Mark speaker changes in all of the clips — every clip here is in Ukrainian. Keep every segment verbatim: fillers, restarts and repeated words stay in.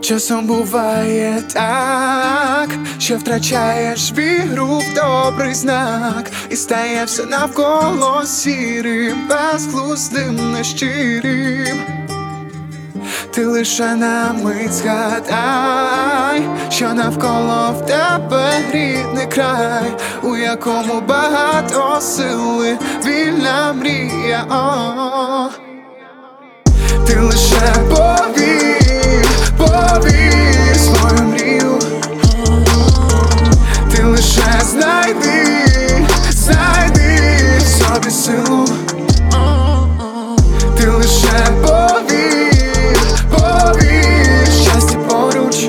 Speaker 1: Часом буває так, що втрачаєш віру в добрий знак, і стає все навколо сірим, безглуздим, нещирим. Ти лише на мить згадай, що навколо в тебе рідний край, у якому багато сили, вільна мрія. О, ти лише повір, повір свою мрію. Ти лише знайди, знайди в собі силу. Ти лише повір, повір, щастя поруч.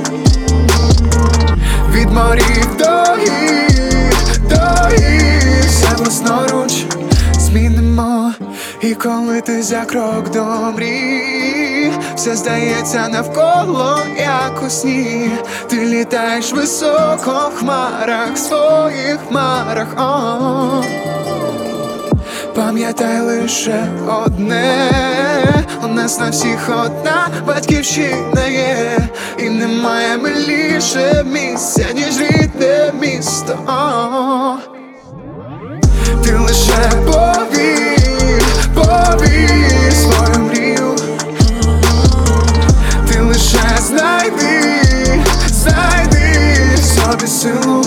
Speaker 1: Від морів до гір, до гір, все власноруч змінимо. І коли ти за крок до мрії, все здається навколо, як у сні. Ти літаєш високо в хмарах, в своїх хмарах. О, пам'ятай лише одне: у нас на всіх одна батьківщина є, і немає миліше місця, ніж рідне місто. О, ти лише повір, повір свою мрію. Ти лише знайди, знайди в собі силу.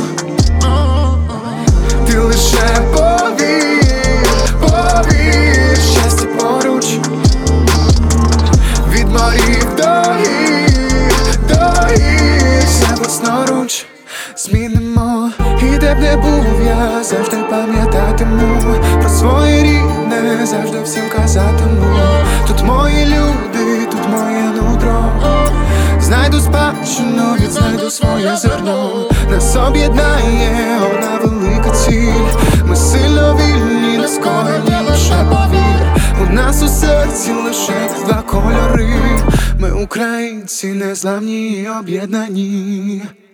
Speaker 1: Ти лише повір, повір, щастя поруч. Від морів до гір, до гір, все власноруч змінимо. І де б не був я, завжди пам'ятатиму про своє рідне, завжди всім казатиму: тут мої люди, тут моє нутро. Знайду спадщину, відзнайду своє зерно. Нас об'єднає одна велика ціль. Ми сильно вільні, не скорені, лише повір. У нас у серці лише два кольори. Ми українці, незламні і об'єднані.